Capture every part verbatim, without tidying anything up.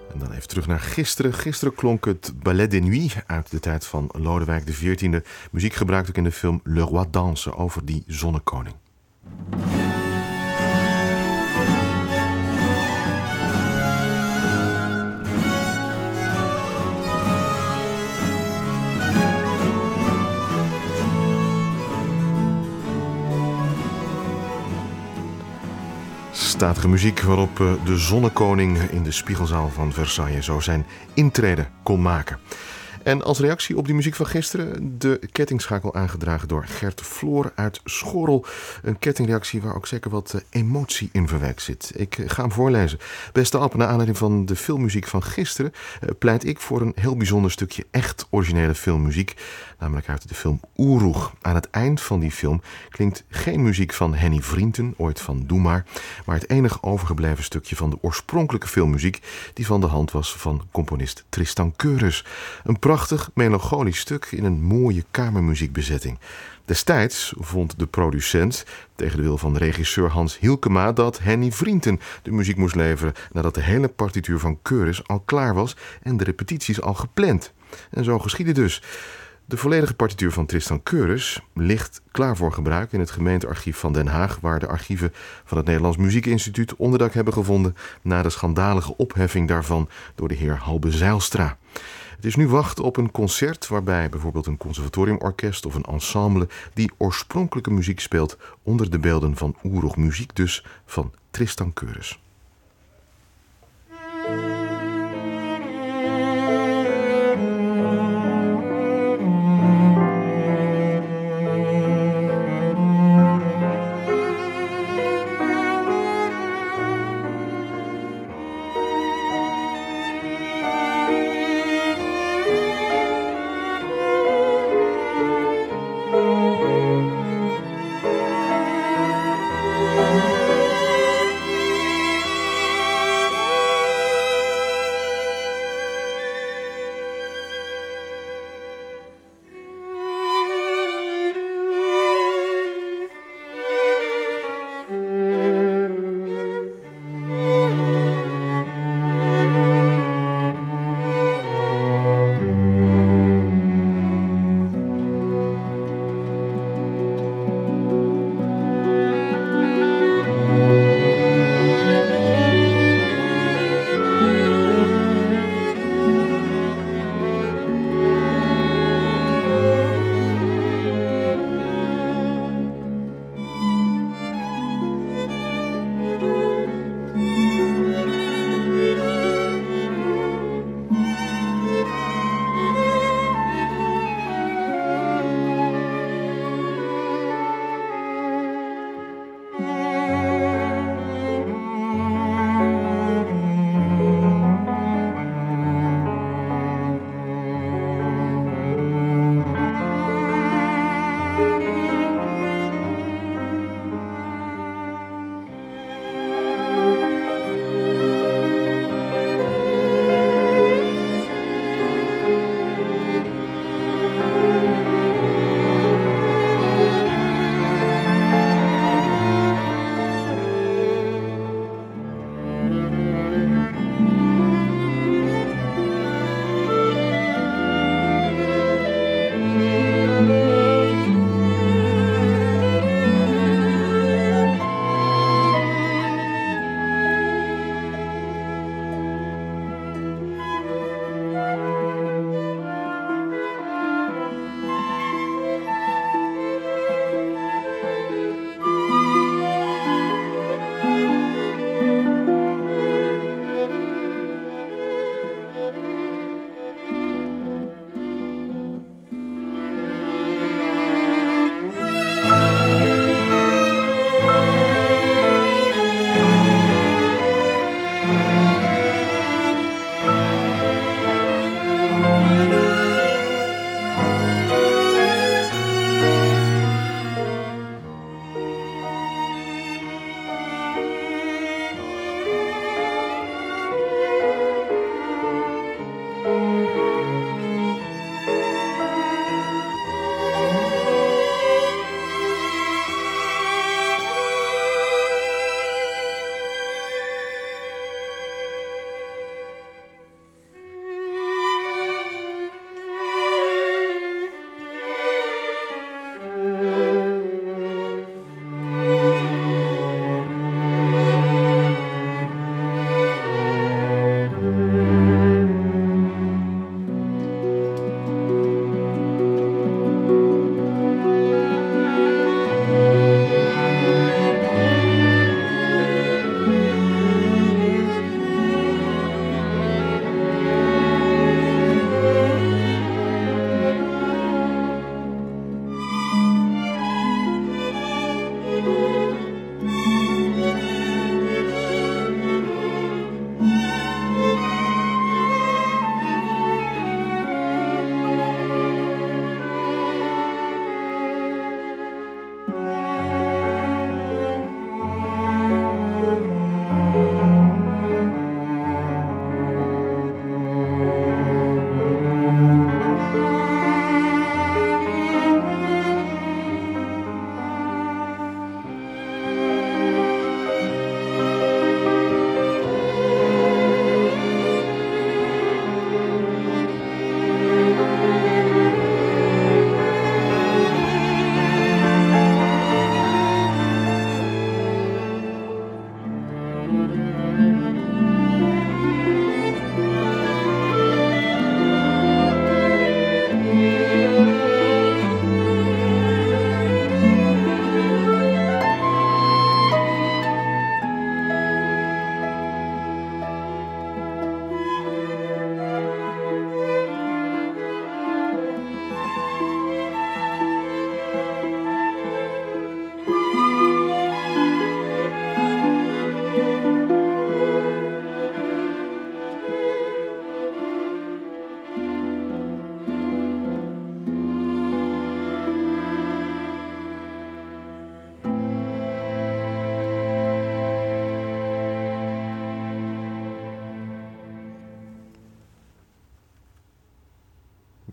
En dan even terug naar gisteren. Gisteren klonk het Ballet des Nuits uit de tijd van Lodewijk de veertiende. Muziek gebruikt ook in de film Le Roi Danse over die zonnekoning. Statige muziek waarop de zonnekoning in de Spiegelzaal van Versailles zo zijn intrede kon maken. En als reactie op die muziek van gisteren de kettingschakel aangedragen door Gert Floor uit Schorrel. Een kettingreactie waar ook zeker wat emotie in verwerkt zit. Ik ga hem voorlezen. Beste Ab, naar aanleiding van de filmmuziek van gisteren pleit ik voor een heel bijzonder stukje echt originele filmmuziek. Namelijk uit de film Oeroeg. Aan het eind van die film klinkt geen muziek van Henny Vrienden, ooit van Doe Maar, maar het enige overgebleven stukje van de oorspronkelijke filmmuziek die van de hand was van componist Tristan Keurus. Een prachtig melancholisch stuk in een mooie kamermuziekbezetting. Destijds vond de producent, tegen de wil van de regisseur Hans Hielkema, dat Henny Vrienden de muziek moest leveren nadat de hele partituur van Keurus al klaar was en de repetities al gepland. En zo geschiedde dus. De volledige partituur van Tristan Keurus ligt klaar voor gebruik in het gemeentearchief van Den Haag, waar de archieven van het Nederlands Muziekinstituut onderdak hebben gevonden na de schandalige opheffing daarvan door de heer Halbe Zijlstra. Het is nu wachten op een concert waarbij bijvoorbeeld een conservatoriumorkest of een ensemble die oorspronkelijke muziek speelt onder de beelden van Oeroeg, muziek dus van Tristan Keurus.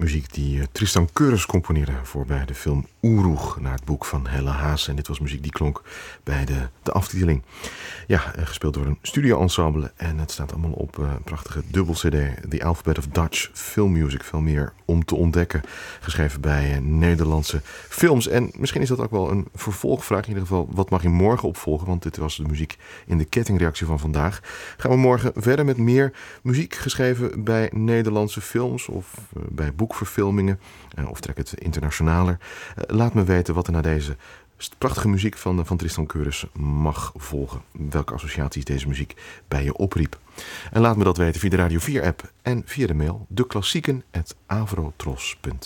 Muziek die uh, Tristan Keurens componeerde voor bij de film Oeroeg, naar het boek van Helle Haas. En dit was muziek die klonk bij de, de aftiteling. Ja, uh, gespeeld door een studio-ensemble. En het staat allemaal op uh, een prachtige dubbel C D. The Alphabet of Dutch Film Music. Veel meer om te ontdekken. Geschreven bij uh, Nederlandse films. En misschien is dat ook wel een vervolgvraag. In ieder geval, wat mag je morgen opvolgen? Want dit was de muziek in de kettingreactie van vandaag. Gaan we morgen verder met meer muziek geschreven bij Nederlandse films of uh, bij boekverfilmingen, uh, of trek het internationaler. Uh, laat me weten wat er na deze prachtige muziek van, van Tristan Keurens mag volgen. Welke associaties deze muziek bij je opriep. En laat me dat weten via de Radio vier app en via de mail deklassieken apenstaartje avrotros punt